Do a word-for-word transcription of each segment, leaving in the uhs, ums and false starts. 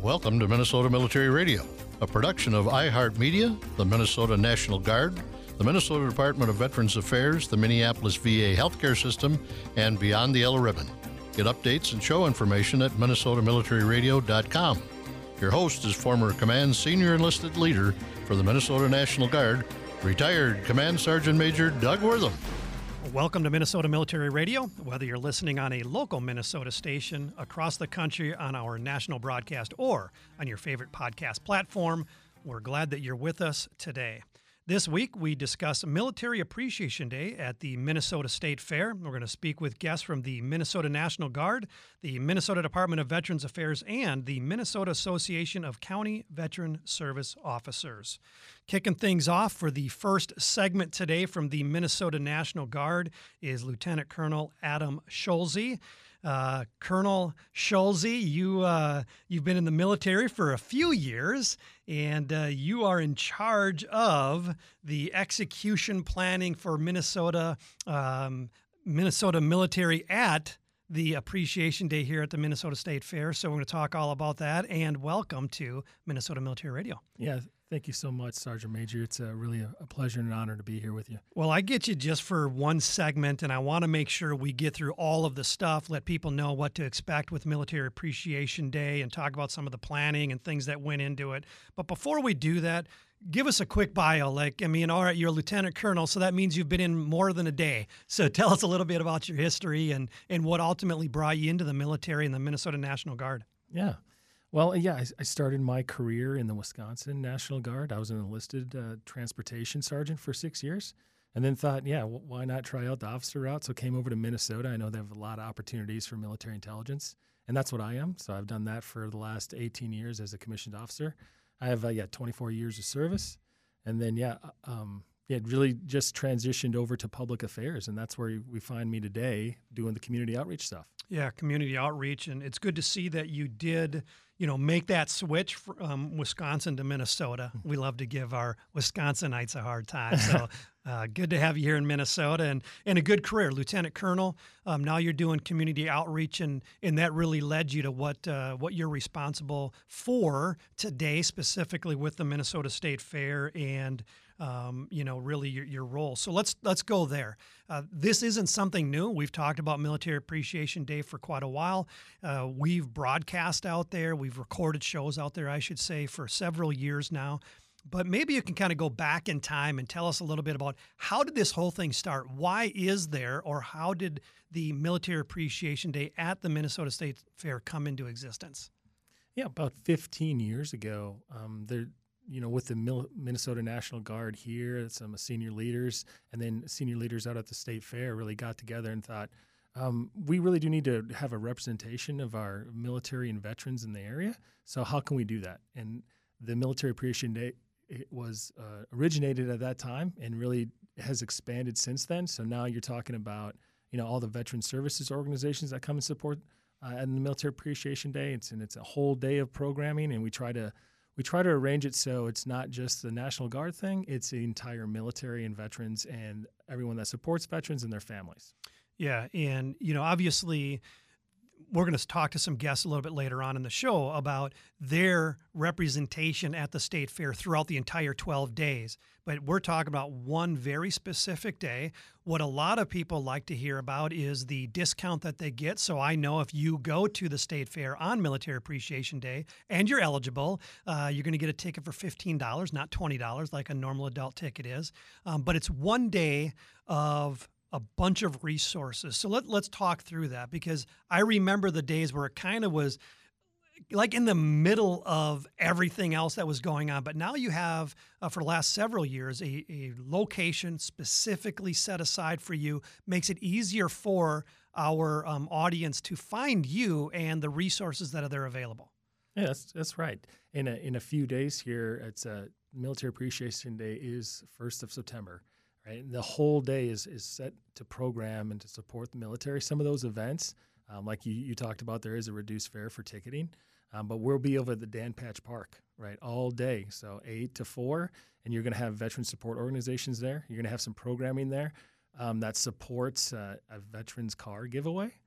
Welcome to Minnesota Military Radio, a production of iHeartMedia, the Minnesota National Guard, the Minnesota Department of Veterans Affairs, the Minneapolis V A Healthcare System, and Beyond the Yellow Ribbon. Get updates and show information at minnesota military radio dot com. Your host is former Command Senior Enlisted Leader for the Minnesota National Guard, retired Command Sergeant Major Doug Wortham. Welcome to Minnesota Military Radio. Whether you're listening on a local Minnesota station, across the country on our national broadcast, or on your favorite podcast platform, we're glad that you're with us today. This week, we discuss Military Appreciation Day at the Minnesota State Fair. We're going to speak with guests from the Minnesota National Guard, the Minnesota Department of Veterans Affairs, and the Minnesota Association of County Veteran Service Officers. Kicking things off for the first segment today from the Minnesota National Guard is Lieutenant Colonel Adam Schulze. Uh, Colonel Schulze, you, uh, you've been in the military for a few years, and uh, you are in charge of the execution planning for Minnesota, um, Minnesota military at the Appreciation Day here at the Minnesota State Fair. So we're going to talk all about that, and welcome to Minnesota Military Radio. Yeah, thank you so much, Sergeant Major. It's uh, really a, a pleasure and an honor to be here with you. Well, I get you just for one segment, and I want to make sure we get through all of the stuff, let people know what to expect with Military Appreciation Day, and talk about some of the planning and things that went into it. But before we do that, give us a quick bio. Like, I mean, all right, you're a lieutenant colonel, so that means you've been in more than a day. So tell us a little bit about your history and, and what ultimately brought you into the military and the Minnesota National Guard. Yeah. Well, yeah, I, I started my career in the Wisconsin National Guard. I was an enlisted uh, transportation sergeant for six years and then thought, yeah, well, why not try out the officer route? So came over to Minnesota. I know they have a lot of opportunities for military intelligence, and that's what I am. So I've done that for the last eighteen years as a commissioned officer. I have, uh, yeah, twenty-four years of service. And then, yeah, um, yeah, really just transitioned over to public affairs. And that's where we find me today doing the community outreach stuff. Yeah, community outreach. And it's good to see that you did, you know, make that switch from Wisconsin to Minnesota. We love to give our Wisconsinites a hard time. So uh, good to have you here in Minnesota, and, and a good career. Lieutenant Colonel, um, now you're doing community outreach, and, and that really led you to what uh, what you're responsible for today, specifically with the Minnesota State Fair and Um, you know, really your, your role. So let's let's go there. Uh, this isn't something new. We've talked about Military Appreciation Day for quite a while. Uh, we've broadcast out there. We've recorded shows out there, I should say, for several years now. But maybe you can kind of go back in time and tell us a little bit about how did this whole thing start? Why is there, or how did the Military Appreciation Day at the Minnesota State Fair come into existence? Yeah, about fifteen years ago, um, there. You know, with the Minnesota National Guard here, some senior leaders, and then senior leaders out at the State Fair really got together and thought, um, we really do need to have a representation of our military and veterans in the area. So how can we do that? And the Military Appreciation Day, it was uh, originated at that time and really has expanded since then. So now you're talking about, you know, all the veteran services organizations that come and support uh, at the Military Appreciation Day. It's, and it's a whole day of programming, and we try to We try to arrange it so it's not just the National Guard thing, it's the entire military and veterans and everyone that supports veterans and their families. Yeah, and, you know, obviously we're going to talk to some guests a little bit later on in the show about their representation at the State Fair throughout the entire twelve days. But we're talking about one very specific day. What a lot of people like to hear about is the discount that they get. So I know if you go to the State Fair on Military Appreciation Day and you're eligible, uh, you're going to get a ticket for fifteen dollars, not twenty dollars like a normal adult ticket is. Um, but it's one day of a bunch of resources. So let, let's talk through that, because I remember the days where it kind of was like in the middle of everything else that was going on. But now you have, uh, for the last several years, a, a location specifically set aside for you, makes it easier for our um, audience to find you and the resources that are there available. Yeah, that's, that's right. In a, in a few days here, it's a Military Appreciation Day is first of September. Right, and the whole day is, is set to program and to support the military. Some of those events, um, like you, you talked about, there is a reduced fare for ticketing, um, but we'll be over at the Dan Patch Park, right, all day, so eight to four, and you're going to have veteran support organizations there. You're going to have some programming there um, that supports uh, a veterans car giveaway,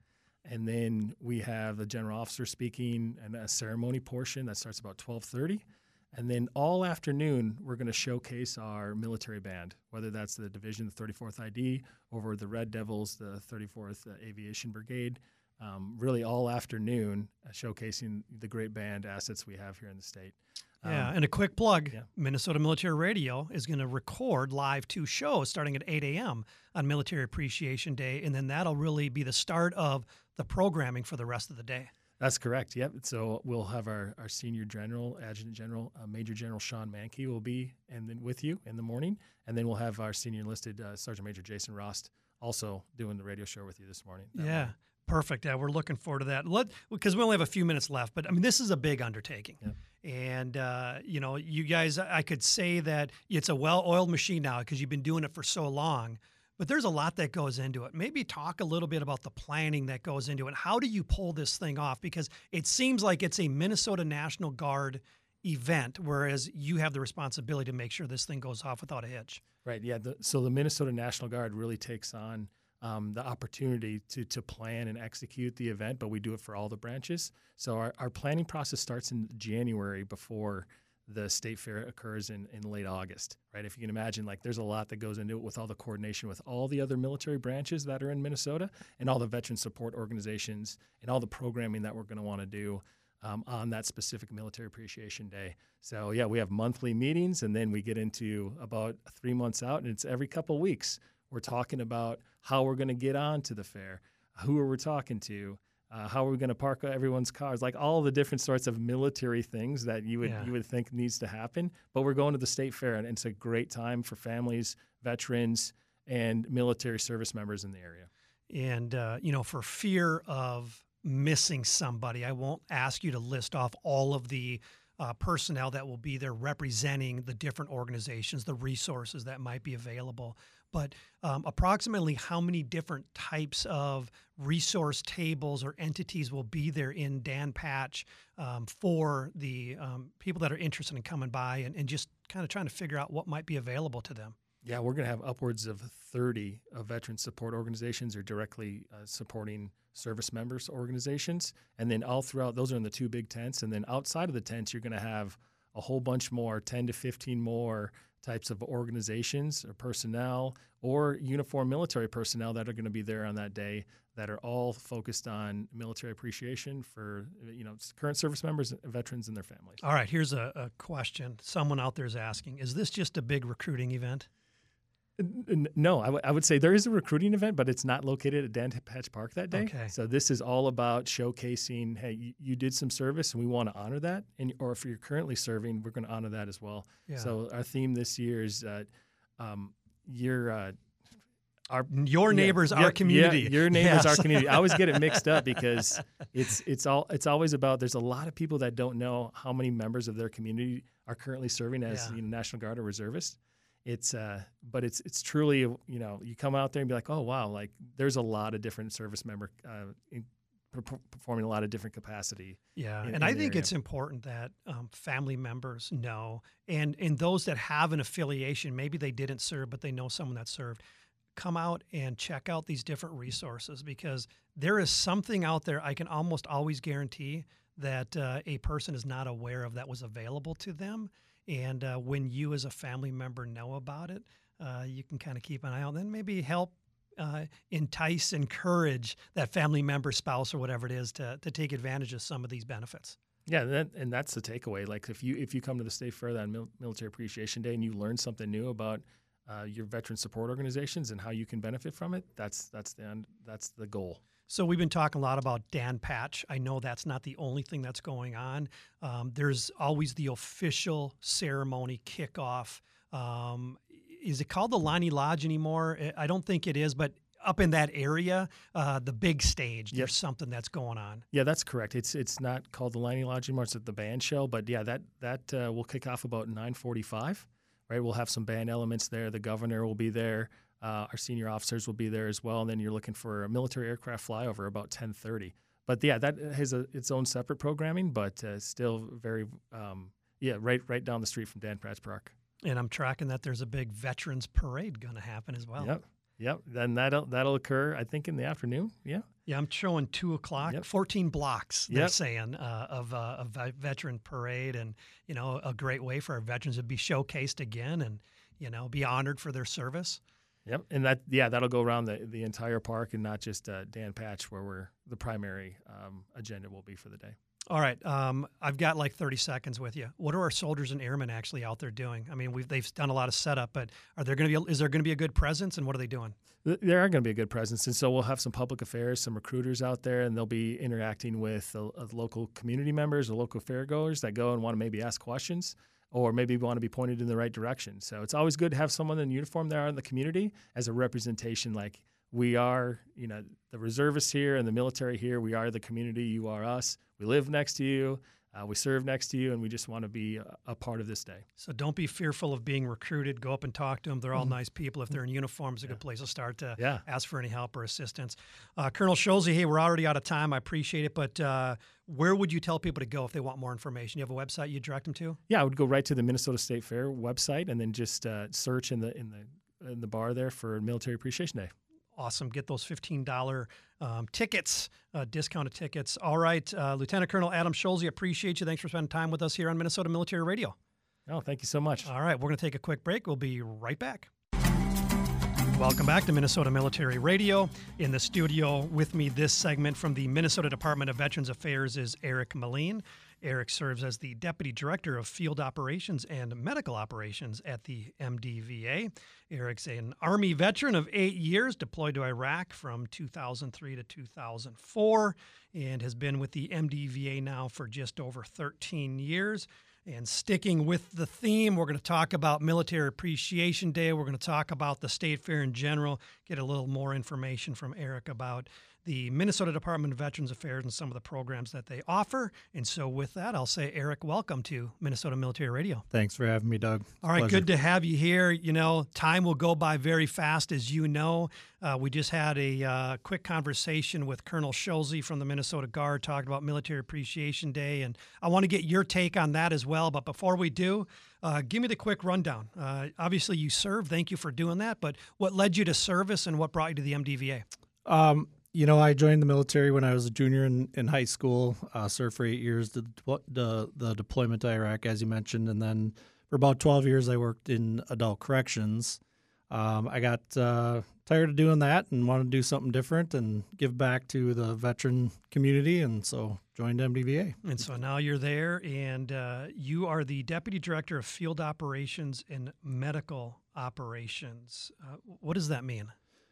And then we have the general officer speaking and a ceremony portion that starts about twelve thirty. And then all afternoon, we're going to showcase our military band, whether that's the division, the thirty-fourth I D, over the Red Devils, the thirty-fourth Aviation Brigade. Um, really all afternoon uh, showcasing the great band assets we have here in the state. Um, Yeah, and a quick plug, yeah. Minnesota Military Radio is going to record live two shows starting at eight a.m. on Military Appreciation Day, and then that'll really be the start of the programming for the rest of the day. That's correct. Yep. So we'll have our, our senior general, adjutant general, uh, Major General Sean Mankey will be and then with you in the morning, and then we'll have our senior enlisted uh, Sergeant Major Jason Rost also doing the radio show with you this morning. Yeah, morning. perfect. Yeah, we're looking forward to that. Let because we only have a few minutes left, but I mean this is a big undertaking. Yep. And, uh, you know, you guys, I could say that it's a well-oiled machine now because you've been doing it for so long. But there's a lot that goes into it. Maybe talk a little bit about the planning that goes into it. How do you pull this thing off? Because it seems like it's a Minnesota National Guard event, whereas you have the responsibility to make sure this thing goes off without a hitch. Right. Yeah. The, so the Minnesota National Guard really takes on um, the opportunity to to plan and execute the event, but we do it for all the branches. So our, our planning process starts in January before the state fair occurs in, in late August, right? If you can imagine, like there's a lot that goes into it with all the coordination with all the other military branches that are in Minnesota and all the veteran support organizations and all the programming that we're going to want to do um, on that specific Military Appreciation Day. So yeah, we have monthly meetings, and then we get into about three months out, and it's every couple of weeks. We're talking about how we're going to get on to the fair, who are we talking to, Uh, how are we going to park everyone's cars? Like all the different sorts of military things that you would Yeah. you would think needs to happen. But we're going to the state fair, and it's a great time for families, veterans, and military service members in the area. And, uh, you know, for fear of missing somebody, I won't ask you to list off all of the uh, personnel that will be there representing the different organizations, the resources that might be available. But um, approximately how many different types of resource tables or entities will be there in Dan Patch um, for the um, people that are interested in coming by and, and just kind of trying to figure out what might be available to them? Yeah, we're going to have upwards of thirty uh, veteran support organizations or directly uh, supporting service members organizations. And then all throughout, those are in the two big tents. And then outside of the tents, you're going to have a whole bunch more, ten to fifteen more types of organizations or personnel or uniformed military personnel that are going to be there on that day that are all focused on military appreciation for, you know, current service members, veterans, and their families. All right, here's a, a question. Someone out there is asking, is this just a big recruiting event? N- No, I, w- I would say there is a recruiting event, but it's not located at Dan Patch Park that day. Okay. So this is all about showcasing, hey, you, you did some service and we want to honor that. And or if you're currently serving, we're going to honor that as well. Yeah. So our theme this year is uh, um, your uh, our Your neighbors, yeah, our yeah, community. Yeah, your neighbors, Yes. our community. I always get it mixed up because it's it's all it's always about. There's a lot of people that don't know how many members of their community are currently serving as Yeah. you know, National Guard or reservists. It's uh, but it's it's truly, you know, you come out there and be like, oh wow, like there's a lot of different service member uh, in, per- performing a lot of different capacity. Yeah, in- and in I the think area. it's important that um, family members know, and and those that have an affiliation, maybe they didn't serve, but they know someone that served, come out and check out these different resources because there is something out there I can almost always guarantee that uh, a person is not aware of that was available to them. And uh, when you as a family member know about it, uh, you can kind of keep an eye out and then maybe help uh, entice, encourage that family member, spouse, or whatever it is to, to take advantage of some of these benefits. Yeah, that, and that's the takeaway. Like if you if you come to the State Fair on Mil- Military Appreciation Day and you learn something new about uh, your veteran support organizations and how you can benefit from it, that's that's the end, that's the goal. So we've been talking a lot about Dan Patch. I know that's not the only thing that's going on. Um, there's always the official ceremony kickoff. Um, is it called the Lonnie Lodge anymore? I don't think it is, but up in that area, uh, the big stage, Yep. there's something that's going on. Yeah, that's correct. It's it's not called the Liney Lodge anymore. It's at the band shell. But yeah, that that uh, will kick off about nine forty-five. Right, we'll have some band elements there. The governor will be there. Uh, our senior officers will be there as well. And then you're looking for a military aircraft flyover about ten thirty. But yeah, that has a, its own separate programming, but uh, still very um, yeah, right right down the street from Dan Patch Park. And I'm tracking that there's a big veterans parade going to happen as well. Yep, yep. Then that'll that'll occur, I think, in the afternoon. Yeah. Yeah, I'm showing two o'clock, Yep. fourteen blocks, they're Yep. saying, uh, of uh, a ve- veteran parade, and, you know, a great way for our veterans to be showcased again and, you know, be honored for their service. Yep, and that yeah, that'll go around the, the entire park and not just uh, Dan Patch, where we're the primary um, agenda will be for the day. All right, um, I've got like thirty seconds with you. What are our soldiers and airmen actually out there doing? I mean, we've they've done a lot of setup, but are there going to be is there going to be a good presence, and what are they doing? There are going to be a good presence, and so we'll have some public affairs, some recruiters out there, and they'll be interacting with the, uh, local community members or local fairgoers that go and want to maybe ask questions or maybe want to be pointed in the right direction. So it's always good to have someone in uniform there in the community as a representation. Like we are, you know, the reservists here and the military here. We are the community. You are us. We live next to you. Uh, we serve next to you, and we just want to be a, a part of this day. So don't be fearful of being recruited. Go up and talk to them. They're all Mm-hmm. nice people. If they're in uniform, it's a good place to start to Yeah. ask for any help or assistance. Uh, Colonel Schulze, hey, we're already out of time. I appreciate it, but uh, where would you tell people to go if they want more information? You have a website you direct them to? Yeah, I would go right to the Minnesota State Fair website and then just uh, search in the in the in the bar there for Military Appreciation Day. Awesome. Get those fifteen dollars um, tickets, uh, discounted tickets. All right. Uh, Lieutenant Colonel Adam Schulze, appreciate you. Thanks for spending time with us here on Minnesota Military Radio. Oh, thank you so much. All right. We're going to take a quick break. We'll be right back. Welcome back to Minnesota Military Radio. In the studio with me this segment from the Minnesota Department of Veterans Affairs is Eric Moline. Eric serves as the Deputy Director of Field Operations and Medical Operations at the M D V A. Eric's an Army veteran of eight years, deployed to Iraq from two thousand three to two thousand four, and has been with the M D V A now for just over thirteen years. And sticking with the theme, we're going to talk about Military Appreciation Day. We're going to talk about the State Fair in general, get a little more information from Eric about the Minnesota Department of Veterans Affairs and some of the programs that they offer. And so with that, I'll say, Eric, welcome to Minnesota Military Radio. Thanks for having me, Doug. All right, Pleasure. good to have you here. You know, time will go by very fast, as you know. Uh, we just had a uh, quick conversation with Colonel Schulze from the Minnesota Guard talking about Military Appreciation Day, and I want to get your take on that as well. But before we do, uh, give me the quick rundown. Uh, obviously, you served. Thank you for doing that. But what led you to service and what brought you to the M D V A? Um, you know, I joined the military when I was a junior in, in high school, uh, served for eight years, the, the, the deployment to Iraq, as you mentioned, and then for about twelve years I worked in adult corrections. Um, I got uh, tired of doing that and wanted to do something different and give back to the veteran community, and so joined M D V A. And so now you're there, and uh, you are the Deputy Director of Field Operations and Medical Operations. Uh, what does that mean?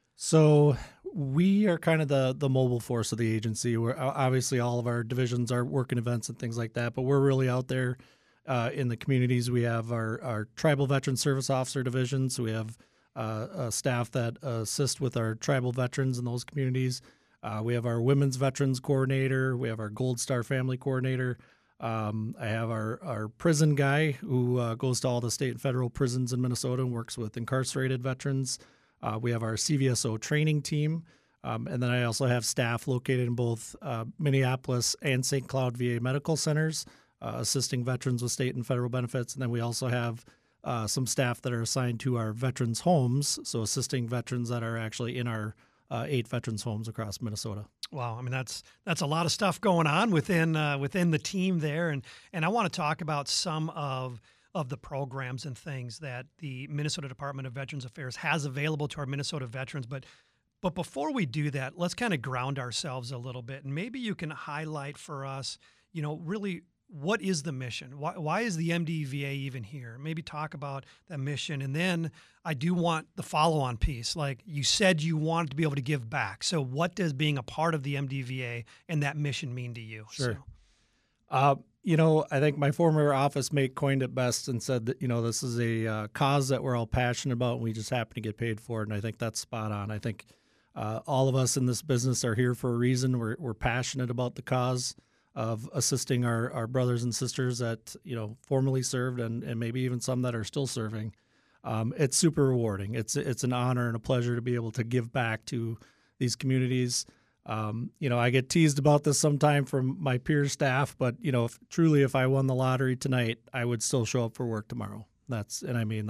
So we are kind of the the mobile force of the agency. We're obviously all of our divisions are working events and things like that, but we're really out there uh, in the communities. We have our, our tribal veteran service officer divisions. We have uh, a staff that assist with our tribal veterans in those communities. Uh, we have our women's veterans coordinator. We have our Gold Star family coordinator. Um, I have our, our prison guy who uh, goes to all the state and federal prisons in Minnesota and works with incarcerated veterans. Uh, we have our C V S O training team, um, and then I also have staff located in both uh, Minneapolis and Saint Cloud V A medical centers, uh, assisting veterans with state and federal benefits. And then we also have uh, some staff that are assigned to our veterans' homes, so assisting veterans that are actually in our uh, eight veterans' homes across Minnesota. Wow, I mean that's that's a lot of stuff going on within uh, within the team there, and and I want to talk about some of. of the programs and things that the Minnesota Department of Veterans Affairs has available to our Minnesota veterans. But but before we do that, let's kind of ground ourselves a little bit. And maybe you can highlight for us, you know, really what is the mission? Why, why is the M D V A even here? Maybe talk about that mission. And then I do want the follow-on piece. Like you said, you wanted to be able to give back. So what does being a part of the M D V A and that mission mean to you? Sure. So. Uh, you know, I think my former office mate coined it best and said that, you know, this is a uh, cause that we're all passionate about and we just happen to get paid for it. And I think that's spot on. I think uh, all of us in this business are here for a reason. We're, we're passionate about the cause of assisting our, our brothers and sisters that, you know, formerly served and, and maybe even some that are still serving. Um, it's super rewarding. It's, it's an honor and a pleasure to be able to give back to these communities. Um, you know, I get teased about this sometime from my peer staff, but you know, if, truly, if I won the lottery tonight, I would still show up for work tomorrow. That's, and I mean that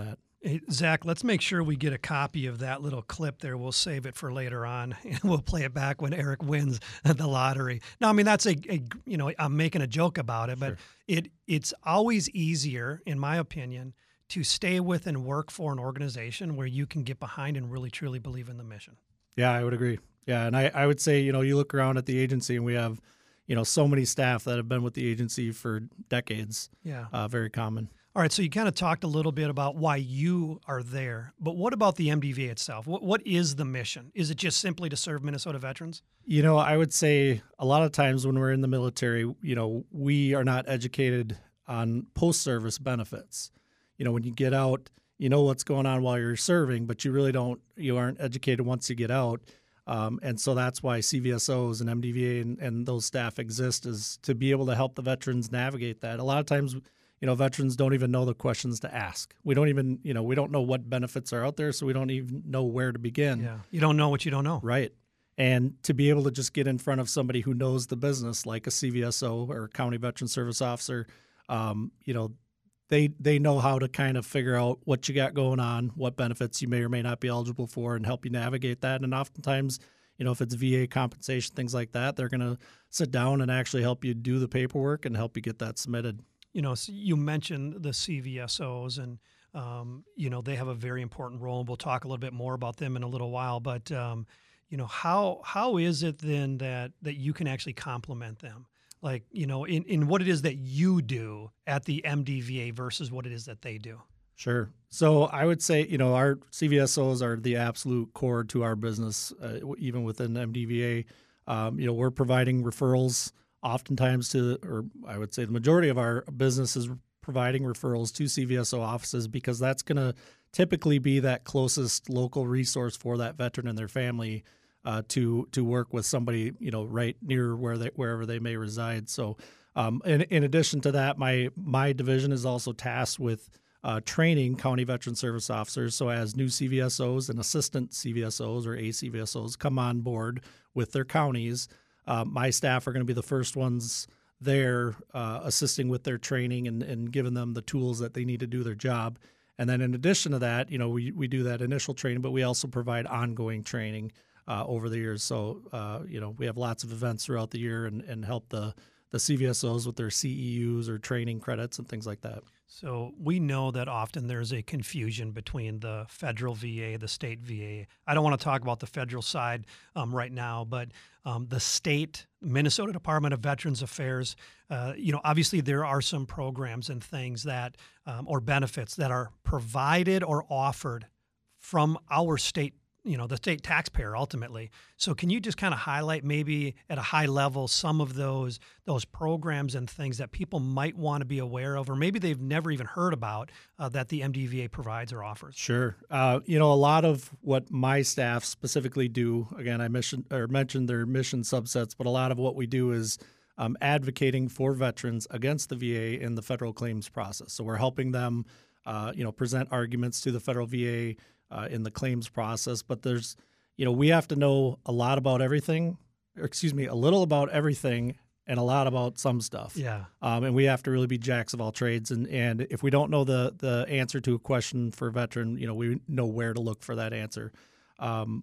Hey, Zach, let's make sure we get a copy of that little clip there. We'll save it for later on, and we'll play it back when Eric wins the lottery. No, I mean, that's a, a you know, I'm making a joke about it, but Sure. it it's always easier, in my opinion, to stay with and work for an organization where you can get behind and really, truly believe in the mission. Yeah, I would agree. Yeah, and I, I would say, you know, you look around at the agency and we have, you know, so many staff that have been with the agency for decades. Yeah. Uh, very common. All right, so you kind of talked a little bit about why you are there, but what about the M D V A itself? What What is the mission? Is it just simply to serve Minnesota veterans? You know, I would say a lot of times when we're in the military, you know, we are not educated on post-service benefits. You know, when you get out, you know what's going on while you're serving, but you really don't, you aren't educated once you get out. Um, and so that's why C V S Os and M D V A and, and those staff exist, is to be able to help the veterans navigate that. A lot of times, you know, veterans don't even know the questions to ask. We don't even, you know, we don't know what benefits are out there, so we don't even know where to begin. Yeah, you don't know what you don't know. Right. And to be able to just get in front of somebody who knows the business, like a C V S O or a county veteran service officer, um, you know, they they know how to kind of figure out what you got going on, what benefits you may or may not be eligible for, and help you navigate that. And oftentimes, you know, if it's V A compensation, things like that, they're going to sit down and actually help you do the paperwork and help you get that submitted. You know, so you mentioned the C V S Os, and um, you know, they have a very important role, and we'll talk a little bit more about them in a little while. But um, you know, how how is it then that that you can actually complement them? Like, you know, in, in what it is that you do at the M D V A versus what it is that they do? Sure. So I would say, you know, our C V S Os are the absolute core to our business, uh, even within M D V A. Um, you know, we're providing referrals oftentimes to, or I would say the majority of our business is providing referrals to C V S O offices, because that's going to typically be that closest local resource for that veteran and their family uh, to to work with somebody, you know, right near where they wherever they may reside. So, um, in, in addition to that, my my division is also tasked with uh, training county veteran service officers. So as new C V S Os and assistant C V S Os or A C V S Os come on board with their counties, Uh, my staff are going to be the first ones there uh, assisting with their training and, and giving them the tools that they need to do their job. And then in addition to that, you know, we, we do that initial training, but we also provide ongoing training uh, over the years. So, uh, you know, we have lots of events throughout the year and, and help the, the C V S Os with their C E Us or training credits and things like that. So we know that often there's a confusion between the federal V A, the state V A. I don't want to talk about the federal side um, right now, but um, the state, Minnesota Department of Veterans Affairs, uh, you know, obviously there are some programs and things that, um, or benefits that are provided or offered from our state, you know, the state taxpayer ultimately. So can you just kind of highlight maybe at a high level some of those those programs and things that people might want to be aware of, or maybe they've never even heard about uh, that the M D V A provides or offers? Sure. Uh, you know, a lot of what my staff specifically do, again, I mentioned or mentioned their mission subsets, but a lot of what we do is um, advocating for veterans against the V A in the federal claims process. So we're helping them, uh, you know, present arguments to the federal V A Uh, in the claims process. But there's, you know, we have to know a lot about everything, or excuse me, a little about everything and a lot about some stuff. Yeah. Um, and we have to really be jacks of all trades. And, and if we don't know the the answer to a question for a veteran, you know, we know where to look for that answer. Um,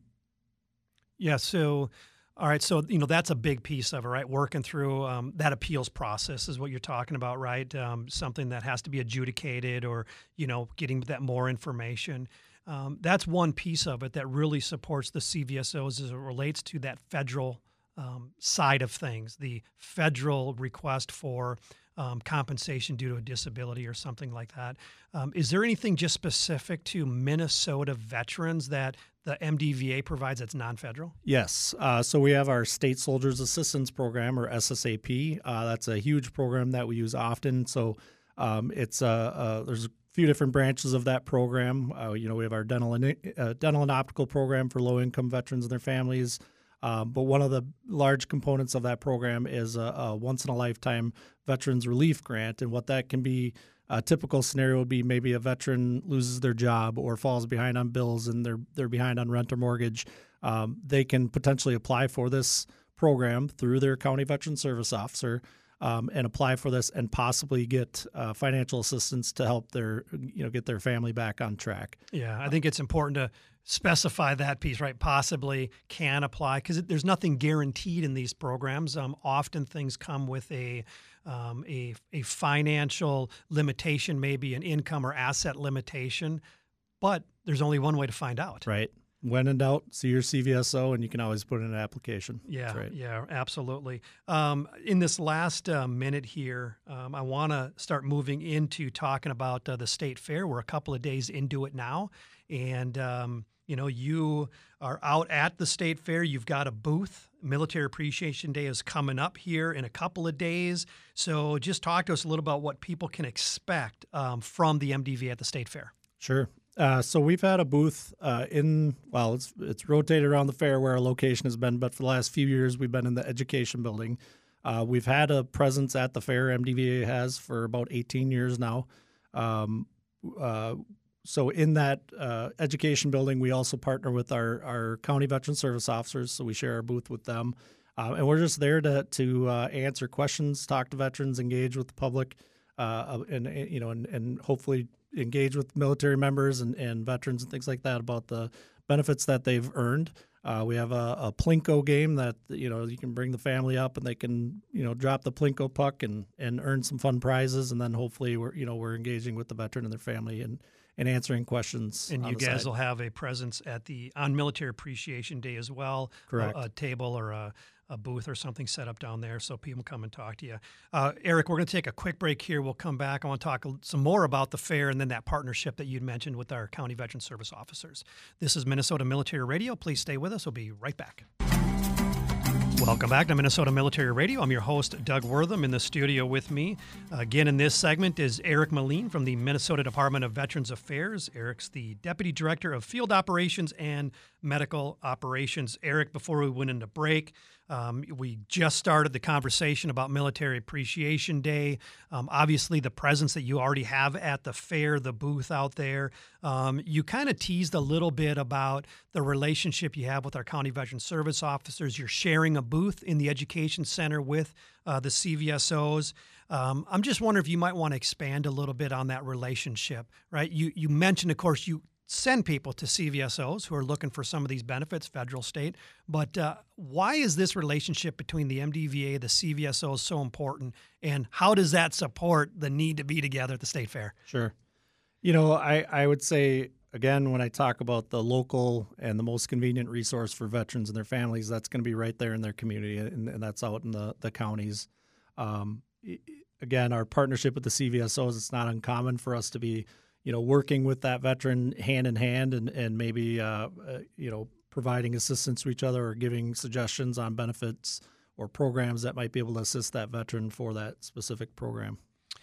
yeah. So, all right. So, you know, that's a big piece of it, right? Working through um, that appeals process is what you're talking about, right? Um, something that has to be adjudicated, or, you know, getting that more information. Um, that's one piece of it that really supports the C V S Os as it relates to that federal um, side of things, the federal request for um, compensation due to a disability or something like that. Um, is there anything just specific to Minnesota veterans that the M D V A provides that's non-federal? Yes. Uh, so we have our State Soldiers Assistance Program, or S S A P. Uh, that's a huge program that we use often. So um, it's uh, uh, there's few different branches of that program. Uh, you know, we have our dental and uh, dental and optical program for low-income veterans and their families. Um, but one of the large components of that program is a, a once-in-a-lifetime Veterans Relief Grant. And what that can be, a typical scenario would be maybe a veteran loses their job or falls behind on bills and they're they're behind on rent or mortgage. Um, they can potentially apply for this program through their county veteran service officer. um, and apply for this and possibly get uh, financial assistance to help their, you know, get their family back on track. Yeah, I think it's important to specify that piece, right? Possibly can apply, because there's nothing guaranteed in these programs. Um, often things come with a um, a a financial limitation, maybe an income or asset limitation, but there's only one way to find out. Right. When in doubt, see your C V S O, and you can always put in an application. Yeah, right. yeah, absolutely. Um, in this last uh, minute here, um, I want to start moving into talking about uh, the state fair. We're a couple of days into it now, and um, you know, you are out at the state fair. You've got a booth. Military Appreciation Day is coming up here in a couple of days. So just talk to us a little about what people can expect um, from the M D V A at the state fair. Sure. Uh, so we've had a booth uh, in, well, it's it's rotated around the fair where our location has been, but for the last few years, we've been in the education building. Uh, we've had a presence at the fair, M D V A has, for about eighteen years now. Um, uh, so in that uh, education building, we also partner with our, our county veteran service officers, so we share our booth with them. Uh, and we're just there to, to uh, answer questions, talk to veterans, engage with the public, uh, and, you know, and, and hopefully engage with military members and, and veterans and things like that about the benefits that they've earned. Uh, we have a, a Plinko game that, you know, you can bring the family up and they can, you know, drop the Plinko puck and, and earn some fun prizes. And then hopefully we're, you know, we're engaging with the veteran and their family and, and answering questions. And on you the guys side. will have a presence at the, on Military Appreciation Day as well. Correct. A, a table or a, a booth or something set up down there so people come and talk to you. Uh, Eric, we're going to take a quick break here. We'll come back. I want to talk some more about the fair and then that partnership that you'd mentioned with our County Veteran Service officers. This is Minnesota Military Radio. Please stay with us. We'll be right back. Welcome back to Minnesota Military Radio. I'm your host, Doug Wortham. In the studio with me again in this segment is Eric Moline from the Minnesota Department of Veterans Affairs. Eric's the Deputy Director of Field Operations and Medical Operations. Eric, before we went into break, um, we just started the conversation about Military Appreciation Day. Um, obviously, the presence that you already have at the fair, the booth out there. Um, you kind of teased a little bit about the relationship you have with our County Veteran Service officers. You're sharing a booth in the Education Center with uh, the C V S Os. Um, I'm just wondering if you might want to expand a little bit on that relationship, right? You you mentioned, of course, you send people to C V S Os who are looking for some of these benefits, federal, state. But uh, why is this relationship between the M D V A, the C V S Os so important, and how does that support the need to be together at the state fair? Sure. You know, I, I would say, again, when I talk about the local and the most convenient resource for veterans and their families, that's going to be right there in their community, and, and that's out in the, the counties. Um, again, our partnership with the C V S Os, it's not uncommon for us to be, you know, working with that veteran hand in hand and, and maybe, uh, uh, you know, providing assistance to each other or giving suggestions on benefits or programs that might be able to assist that veteran for that specific program.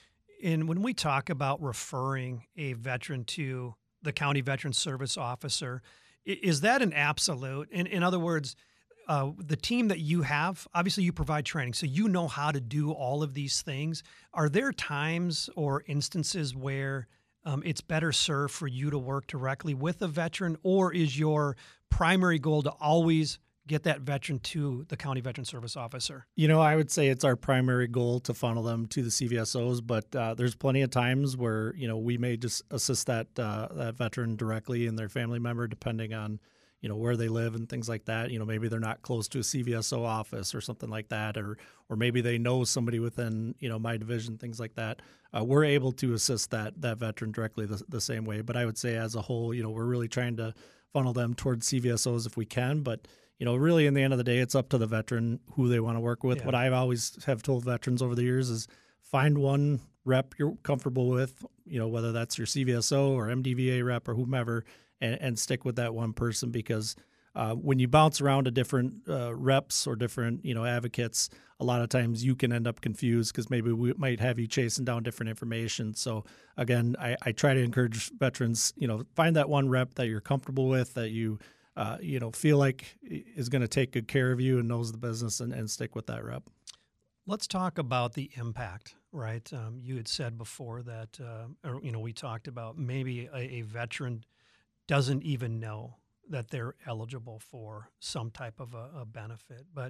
And when we talk about referring a veteran to the County Veteran Service officer, is that an absolute? In, in other words, uh, the team that you have, obviously you provide training, so you know how to do all of these things. Are there times or instances where um, it's better served for you to work directly with a veteran, or is your primary goal to always get that veteran to the County Veteran Service officer? You know, I would say it's our primary goal to funnel them to the C V S Os, but uh, there's plenty of times where, you know, we may just assist that uh, that veteran directly and their family member, depending on, you know, where they live and things like that. You know, maybe they're not close to a C V S O office or something like that, or or maybe they know somebody within, you know, my division, things like that. Uh, we're able to assist that that veteran directly the, the same way. But I would say as a whole, you know, we're really trying to funnel them towards C V S Os if we can, but you know, really, in the end of the day, it's up to the veteran who they want to work with. Yeah. What I've always have told veterans over the years is find one rep you're comfortable with, you know, whether that's your C V S O or M D V A rep or whomever, and, and stick with that one person, because uh, when you bounce around to different uh, reps or different, you know, advocates, a lot of times you can end up confused because maybe we might have you chasing down different information. So again, I, I try to encourage veterans, you know, find that one rep that you're comfortable with, that you Uh, you know, feel like is going to take good care of you and knows the business, and, and stick with that rep. Let's talk about the impact, right? Um, you had said before that, uh, or, you know, we talked about maybe a, a veteran doesn't even know that they're eligible for some type of a, a benefit. But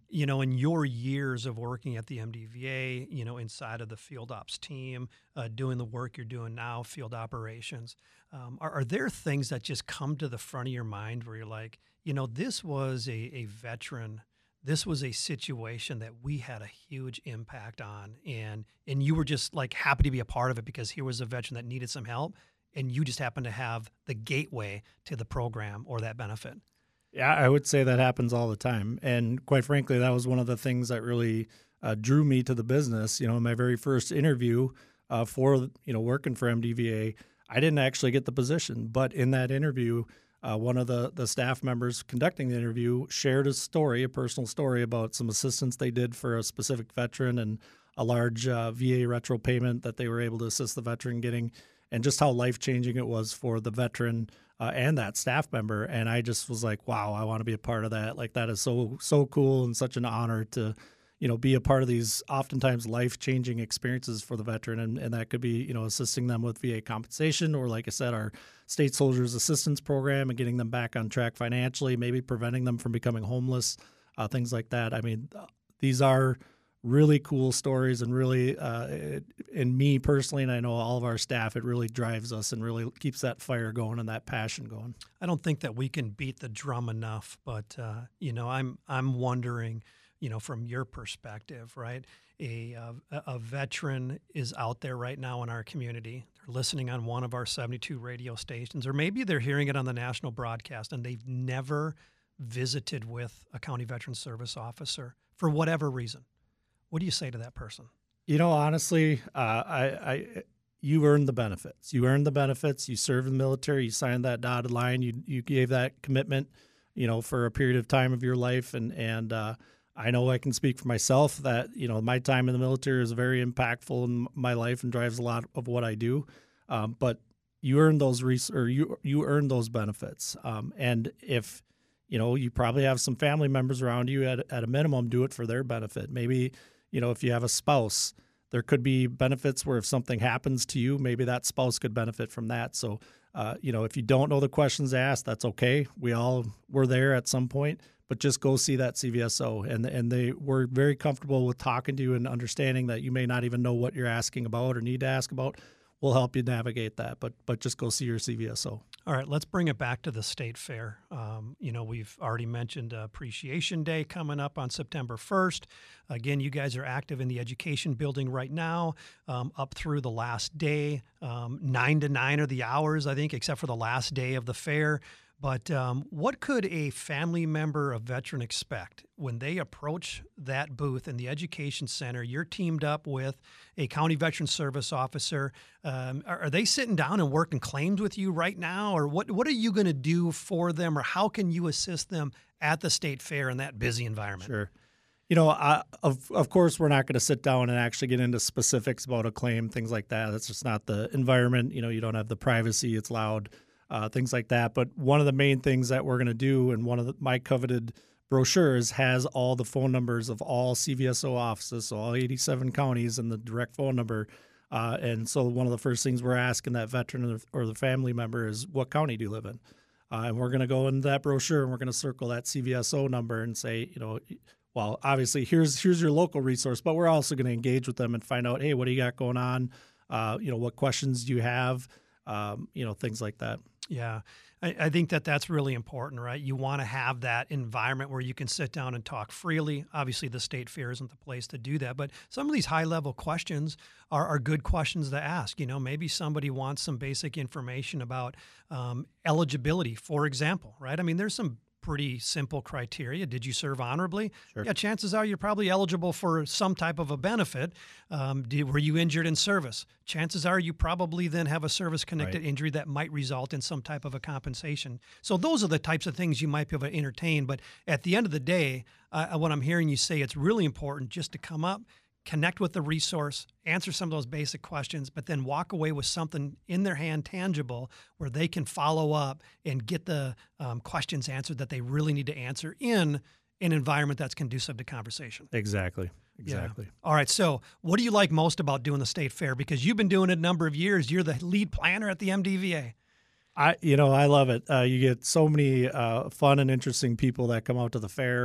you know, in your years of working at the M D V A, you know, inside of the field ops team, uh, doing the work you're doing now, field operations, um, are, are there things that just come to the front of your mind where you're like, you know, this was a, a veteran, this was a situation that we had a huge impact on, and and you were just like happy to be a part of it because here was a veteran that needed some help, and you just happened to have the gateway to the program or that benefit? Yeah, I would say that happens all the time. And quite frankly, that was one of the things that really uh, drew me to the business. You know, in my very first interview uh, for, you know, working for M D V A, I didn't actually get the position. But in that interview, uh, one of the, the staff members conducting the interview shared a story, a personal story about some assistance they did for a specific veteran and a large uh, V A retro payment that they were able to assist the veteran getting, and just how life-changing it was for the veteran Uh, and that staff member. And I just was like, wow, I want to be a part of that. Like, that is so, so cool and such an honor to, you know, be a part of these oftentimes life-changing experiences for the veteran. And, and that could be, you know, assisting them with V A compensation, or like I said, our State Soldiers Assistance Program, and getting them back on track financially, maybe preventing them from becoming homeless, uh, things like that. I mean, these are really cool stories, and really, uh, it, and me personally, and I know all of our staff, it really drives us and really keeps that fire going and that passion going. I don't think that we can beat the drum enough, but uh, you know, I'm I'm wondering, you know, from your perspective, right? A uh, a veteran is out there right now in our community. They're listening on one of our seventy-two radio stations, or maybe they're hearing it on the national broadcast, and they've never visited with a county veteran service officer for whatever reason. What do you say to that person? You know, honestly, uh, I, I, you earned the benefits. You earned the benefits. You served in the military. You signed that dotted line. You you gave that commitment, you know, for a period of time of your life. And and uh, I know I can speak for myself that, you know, my time in the military is very impactful in my life and drives a lot of what I do. Um, but you earned those res- or you you earned those benefits. Um, and if you know, you probably have some family members around you, at at a minimum, do it for their benefit. Maybe, you know, if you have a spouse, there could be benefits where if something happens to you, maybe that spouse could benefit from that. So, uh, you know, if you don't know the questions asked, that's okay. We all were there at some point, but just go see that C V S O. And and they were very comfortable with talking to you and understanding that you may not even know what you're asking about or need to ask about. We'll help you navigate that, but but just go see your C V S O. All right, let's bring it back to the state fair. Um, you know, we've already mentioned uh, Appreciation Day coming up on September first. Again, you guys are active in the education building right now, um, up through the last day. Um, nine to nine are the hours, I think, except for the last day of the fair. But um, what could a family member, a veteran, expect when they approach that booth in the education center? You're teamed up with a county veteran service officer. Um, are, are they sitting down and working claims with you right now? Or what, what are you going to do for them? Or how can you assist them at the state fair in that busy environment? Sure. You know, I, of of course, we're not going to sit down and actually get into specifics about a claim, things like that. That's just not the environment. You know, you don't have the privacy. It's loud. Uh, things like that. But one of the main things that we're going to do, and one of the, my coveted brochures has all the phone numbers of all C V S O offices, so all eighty-seven counties, and the direct phone number. Uh, and so one of the first things we're asking that veteran or, or the family member is, what county do you live in? Uh, and we're going to go into that brochure and we're going to circle that C V S O number and say, you know, well, obviously here's here's your local resource, but we're also going to engage with them and find out, hey, what do you got going on? Uh, you know, what questions do you have? Um, you know, things like that. Yeah, I, I think that that's really important, right? You want to have that environment where you can sit down and talk freely. Obviously, the state fair isn't the place to do that, but some of these high-level questions are, are good questions to ask. You know, maybe somebody wants some basic information about um, eligibility, for example, right? I mean, there's some pretty simple criteria. Did you serve honorably? Sure. Yeah, chances are you're probably eligible for some type of a benefit. Um, did, were you injured in service? Chances are you probably then have a service-connected right. injury that might result in some type of a compensation. So those are the types of things you might be able to entertain. But at the end of the day, uh, what I'm hearing you say, it's really important just to come up, connect with the resource, answer some of those basic questions, but then walk away with something in their hand tangible where they can follow up and get the um, questions answered that they really need to answer in an environment that's conducive to conversation. Exactly. Exactly. Yeah. All right. So what do you like most about doing the state fair? Because you've been doing it a number of years. You're the lead planner at the M D V A. I, you know, I love it. Uh, you get so many uh, fun and interesting people that come out to the fair.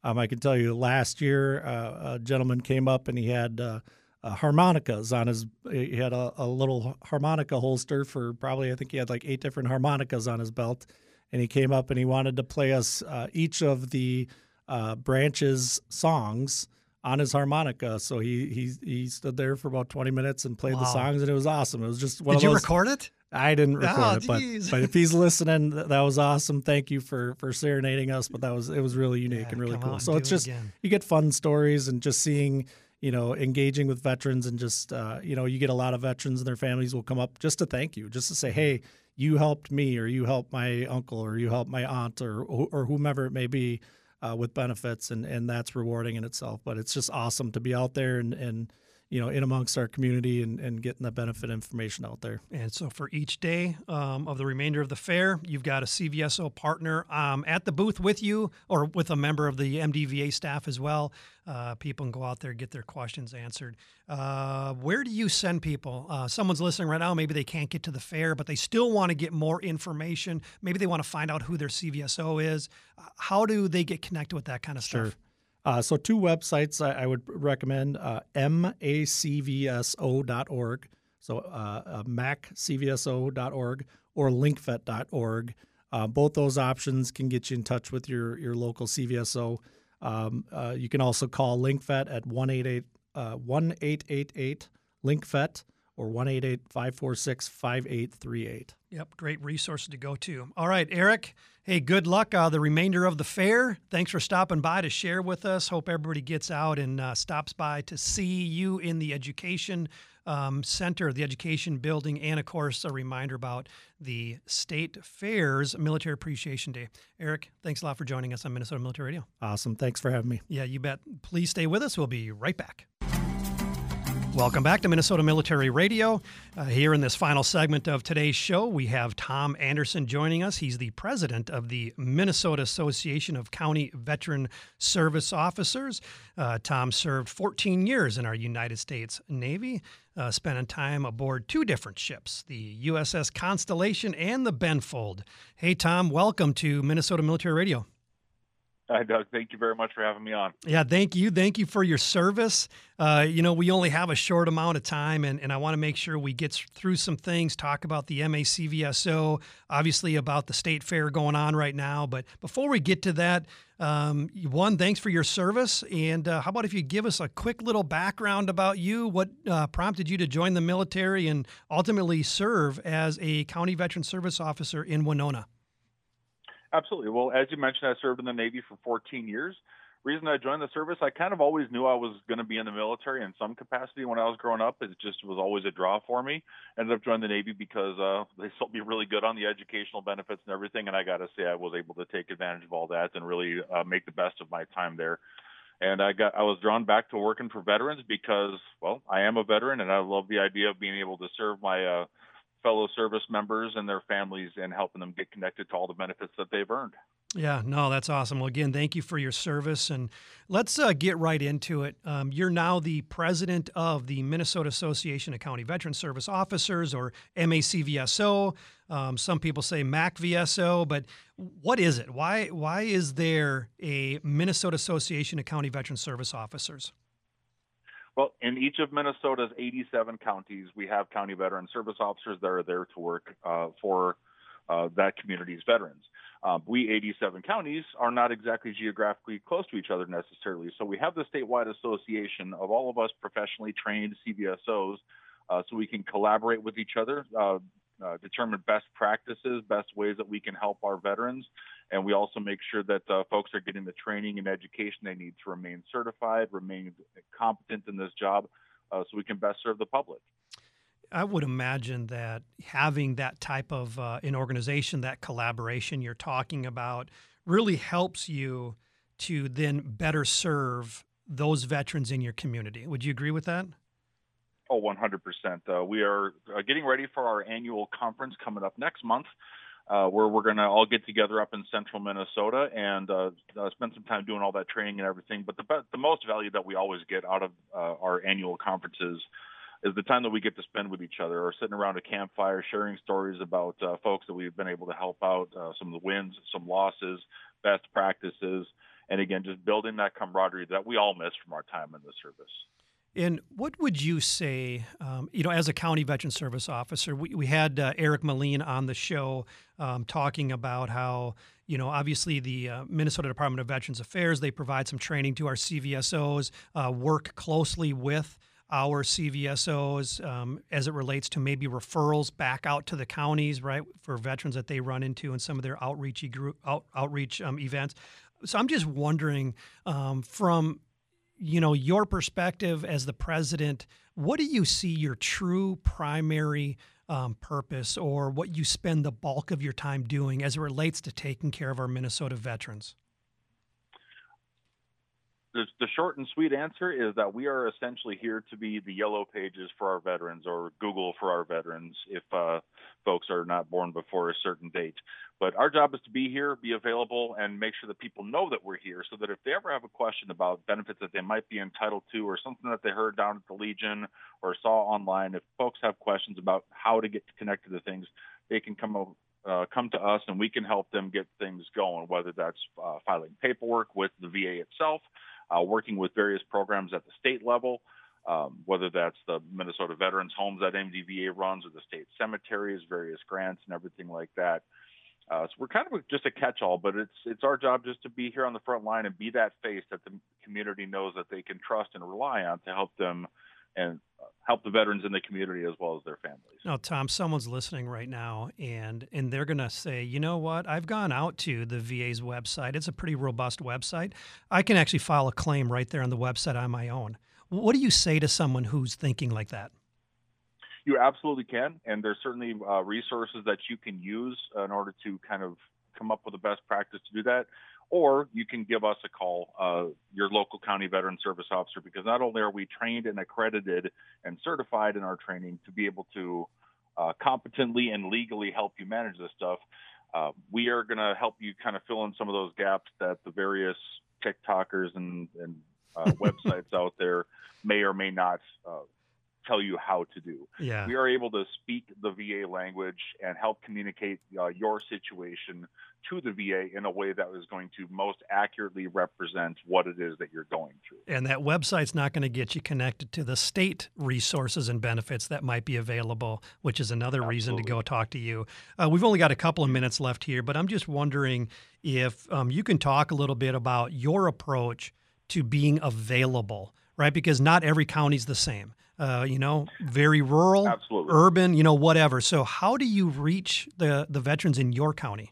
Um, I can tell you last year, uh, a gentleman came up and he had uh, uh, harmonicas on his, he had a, a little harmonica holster for probably, I think he had like eight different harmonicas on his belt. And he came up and he wanted to play us uh, each of the uh, branches songs on his harmonica. So he he he stood there for about twenty minutes and played Wow. the songs, and it was awesome. It was just one Did of you those. record it? I didn't record Oh, it, but, geez. but if he's listening, th- that was awesome. Thank you for for serenading us. But that was it was really unique Yeah, and really come cool. on, So do it's it just again. you get fun stories and just seeing, you know, engaging with veterans and just uh, you know, you get a lot of veterans and their families will come up just to thank you, just to say, hey, you helped me, or you helped my uncle, or you helped my aunt, or or whomever it may be. Uh, with benefits, and, and that's rewarding in itself. But it's just awesome to be out there and, and you know, in amongst our community and, and getting the benefit information out there. And so for each day um, of the remainder of the fair, you've got a C V S O partner um, at the booth with you, or with a member of the M D V A staff as well. Uh, people can go out there, get their questions answered. Uh, where do you send people? Uh, someone's listening right now. Maybe they can't get to the fair, but they still want to get more information. Maybe they want to find out who their C V S O is. Uh, how do they get connected with that kind of Sure. stuff? Uh, so two websites I, I would recommend, uh, M A C V S O dot org, so uh, uh, mac c v s o dot org, or linkvet dot org. Uh, both those options can get you in touch with your, your local C V S O. Um, uh, you can also call LinkVet at one eight eight eight LinkVet or one eight eight, five four six, five eight three eight. Yep, great resources to go to. All right, Eric, hey, good luck uh, the remainder of the fair. Thanks for stopping by to share with us. Hope everybody gets out and uh, stops by to see you in the education um, center, the education building, and, of course, a reminder about the State Fair's Military Appreciation Day. Eric, thanks a lot for joining us on Minnesota Military Radio. Awesome. Thanks for having me. Yeah, you bet. Please stay with us. We'll be right back. Welcome back to Minnesota Military Radio. Uh, here in this final segment of today's show, we have Tom Anderson joining us. He's the president of the Minnesota Association of County Veteran Service Officers. Uh, Tom served fourteen years in our United States Navy, uh, spending time aboard two different ships, the U S S Constellation and the Benfold. Hey, Tom, welcome to Minnesota Military Radio. Hi, Doug. Thank you very much for having me on. Yeah, thank you. Thank you for your service. Uh, you know, we only have a short amount of time, and, and I want to make sure we get through some things, talk about the M A C V S O, obviously about the state fair going on right now. But before we get to that, um, one, thanks for your service. And uh, how about if you give us a quick little background about you, what uh, prompted you to join the military and ultimately serve as a county veteran service officer in Winona? Absolutely. Well, as you mentioned, I served in the Navy for fourteen years. Reason I joined the service, I kind of always knew I was going to be in the military in some capacity when I was growing up. It just was always a draw for me. Ended up joining the Navy because uh, they sold me really good on the educational benefits and everything, and I got to say I was able to take advantage of all that and really uh, make the best of my time there. And I got I was drawn back to working for veterans because, well, I am a veteran, and I love the idea of being able to serve my uh, fellow service members and their families and helping them get connected to all the benefits that they've earned. Yeah, no, that's awesome. Well, again, thank you for your service. And let's uh, get right into it. Um, you're now the president of the Minnesota Association of County Veteran Service Officers, or M A C V S O. Um, some people say M A C V S O, but what is it? Why, why is there a Minnesota Association of County Veteran Service Officers? Well, in each of Minnesota's eighty-seven counties, we have county veteran service officers that are there to work uh, for uh, that community's veterans. Uh, we eighty-seven counties are not exactly geographically close to each other necessarily. So we have the statewide association of all of us professionally trained C V S Os uh, so we can collaborate with each other, uh, uh, determine best practices, best ways that we can help our veterans. And we also make sure that uh, folks are getting the training and education they need to remain certified, remain competent in this job, uh, so we can best serve the public. I would imagine that having that type of uh, an organization, that collaboration you're talking about, really helps you to then better serve those veterans in your community. Would you agree with that? Oh, one hundred percent. Uh, we are uh, getting ready for our annual conference coming up next month, uh, where we're going to all get together up in central Minnesota and uh, uh, spend some time doing all that training and everything. But the, be- the most value that we always get out of uh, our annual conferences is the time that we get to spend with each other, or sitting around a campfire, sharing stories about uh, folks that we've been able to help out, uh, some of the wins, some losses, best practices, and again, just building that camaraderie that we all miss from our time in the service. And what would you say, um, you know, as a county veteran service officer, we, we had uh, Eric Moline on the show um, talking about how, you know, obviously the uh, Minnesota Department of Veterans Affairs, they provide some training to our C V S Os, uh, work closely with our C V S Os um, as it relates to maybe referrals back out to the counties, right, for veterans that they run into in some of their outreachy group out, outreach um, events. So I'm just wondering um, from you know, your perspective as the president, what do you see your true primary um, purpose or what you spend the bulk of your time doing as it relates to taking care of our Minnesota veterans? The, the short and sweet answer is that we are essentially here to be the yellow pages for our veterans, or Google for our veterans if uh, folks are not born before a certain date. But our job is to be here, be available, and make sure that people know that we're here, so that if they ever have a question about benefits that they might be entitled to, or something that they heard down at the Legion or saw online, if folks have questions about how to get connected to things, they can come over. Uh, come to us and we can help them get things going, whether that's uh, filing paperwork with the V A itself, uh, working with various programs at the state level, um, whether that's the Minnesota Veterans Homes that M D V A runs, or the state cemeteries, various grants and everything like that. Uh, so we're kind of just a catch-all, but it's it's our job just to be here on the front line and be that face that the community knows that they can trust and rely on to help them and help the veterans in the community as well as their families. Now, Tom, someone's listening right now, and and they're going to say, you know what? I've gone out to the V A's website. It's a pretty robust website. I can actually file a claim right there on the website on my own. What do you say to someone who's thinking like that? You absolutely can, and there's certainly uh, resources that you can use in order to kind of come up with the best practice to do that. Or you can give us a call, uh, your local county veteran service officer, because not only are we trained and accredited and certified in our training to be able to uh, competently and legally help you manage this stuff, uh, we are going to help you kind of fill in some of those gaps that the various TikTokers and, and uh, websites out there may or may not uh, tell you how to do. Yeah. We are able to speak the V A language and help communicate uh, your situation to the V A in a way that is going to most accurately represent what it is that you're going through. And that website's not going to get you connected to the state resources and benefits that might be available, which is another Absolutely. reason to go talk to you. Uh, we've only got a couple of minutes left here, but I'm just wondering if um, you can talk a little bit about your approach to being available, right? Because not every county's the same. Uh, you know, very rural, Absolutely. urban, you know, whatever. So how do you reach the, the veterans in your county?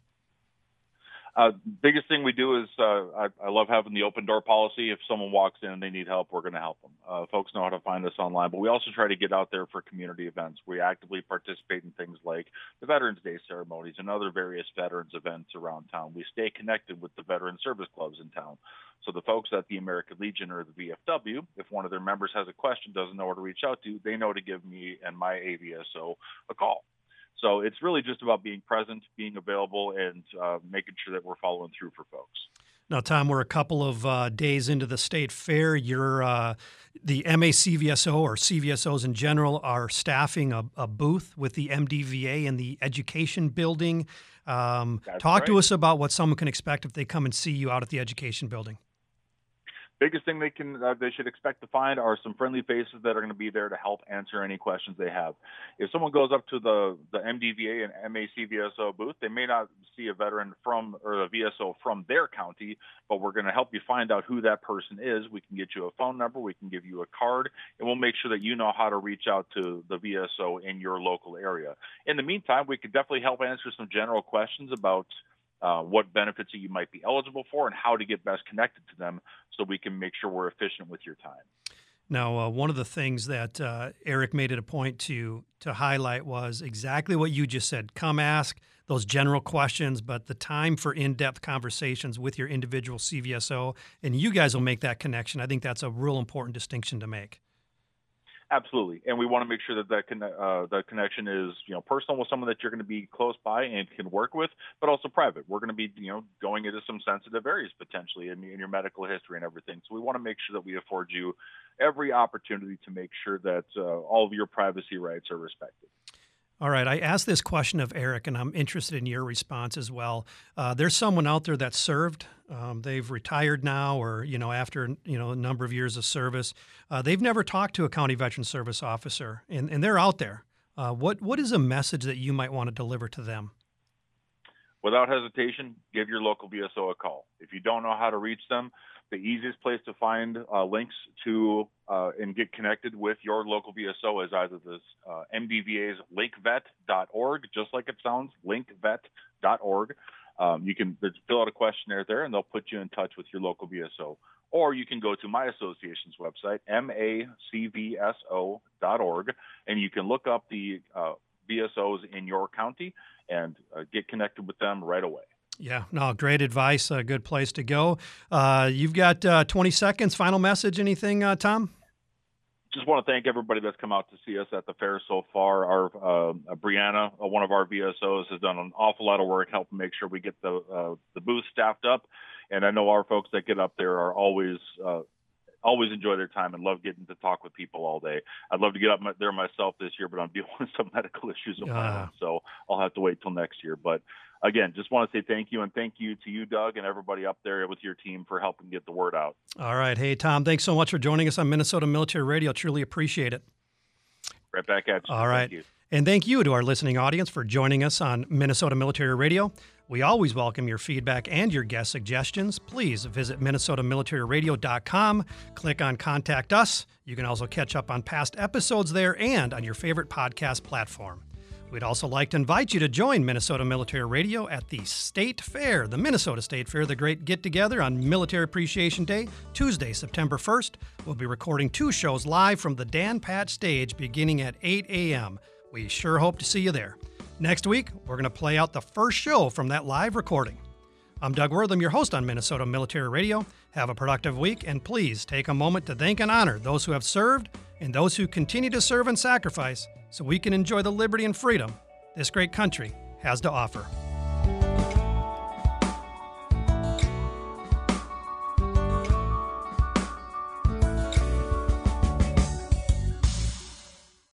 Uh, biggest thing we do is uh, I, I love having the open door policy. If someone walks in and they need help, we're going to help them. Uh, folks know how to find us online, but we also try to get out there for community events. We actively participate in things like the Veterans Day ceremonies and other various veterans events around town. We stay connected with the veteran service clubs in town. So the folks at the American Legion or the V F W, if one of their members has a question, doesn't know where to reach out to, they know to give me and my A V S O a call. So it's really just about being present, being available, and uh, making sure that we're following through for folks. Now, Tom, we're a couple of uh, days into the state fair. You're uh, the M A C V S O or C V S Os in general are staffing a, a booth with the M D V A in the education building. Um, talk right. to us about what someone can expect if they come and see you out at the education building. Biggest thing they can uh, they should expect to find are some friendly faces that are going to be there to help answer any questions they have. If someone goes up to the the M D V A and M A C V S O booth, they may not see a veteran from or a V S O from their county, but we're going to help you find out who that person is. We can get you a phone number, we can give you a card, and we'll make sure that you know how to reach out to the V S O in your local area. In the meantime, we could definitely help answer some general questions about Uh, what benefits that you might be eligible for and how to get best connected to them so we can make sure we're efficient with your time. Now, uh, one of the things that uh, Eric made it a point to to highlight was exactly what you just said. Come ask those general questions, but the time for in-depth conversations with your individual C V S O, and you guys will make that connection. I think that's a real important distinction to make. Absolutely, and we want to make sure that that con- uh, the connection is, you know, personal with someone that you're going to be close by and can work with, but also private. We're going to be, you know, going into some sensitive areas potentially in, in your medical history and everything. So we want to make sure that we afford you every opportunity to make sure that uh, all of your privacy rights are respected. All right. I asked this question of Eric, and I'm interested in your response as well. Uh, there's someone out there that served. Um, they've retired now, or you know, after you know a number of years of service, uh, they've never talked to a county veteran service officer, and, and they're out there. Uh, what what is a message that you might want to deliver to them? Without hesitation, give your local V S O a call. If you don't know how to reach them, the easiest place to find uh, links to uh, and get connected with your local V S O is either this uh, M D V A's link vet dot org, just like it sounds, link vet dot org. Um, you can fill out a questionnaire there, and they'll put you in touch with your local V S O. Or you can go to my association's website, M A C V S O dot org, and you can look up the uh, V S Os in your county and uh, get connected with them right away. Yeah, no, great advice. A good place to go. Uh, you've got uh, twenty seconds. Final message. Anything, uh, Tom? Just want to thank everybody that's come out to see us at the fair so far. Our uh, Brianna, uh, one of our V S Os, has done an awful lot of work helping make sure we get the uh, the booth staffed up. And I know our folks that get up there are always uh, always enjoy their time and love getting to talk with people all day. I'd love to get up there myself this year, but I'm dealing with some medical issues of my own, so I'll have to wait till next year. But again, just want to say thank you, and thank you to you, Doug, and everybody up there with your team for helping get the word out. All right. Hey, Tom, thanks so much for joining us on Minnesota Military Radio. Truly appreciate it. Right back at you. All right. Thank you. And thank you to our listening audience for joining us on Minnesota Military Radio. We always welcome your feedback and your guest suggestions. Please visit minnesota military radio dot com. Click on Contact Us. You can also catch up on past episodes there and on your favorite podcast platform. We'd also like to invite you to join Minnesota Military Radio at the State Fair, the Minnesota State Fair, the great get-together on Military Appreciation Day, Tuesday, September first. We'll be recording two shows live from the Dan Patch stage beginning at eight a.m. We sure hope to see you there. Next week, we're going to play out the first show from that live recording. I'm Doug Wortham, your host on Minnesota Military Radio. Have a productive week, and please take a moment to thank and honor those who have served and those who continue to serve and sacrifice so we can enjoy the liberty and freedom this great country has to offer.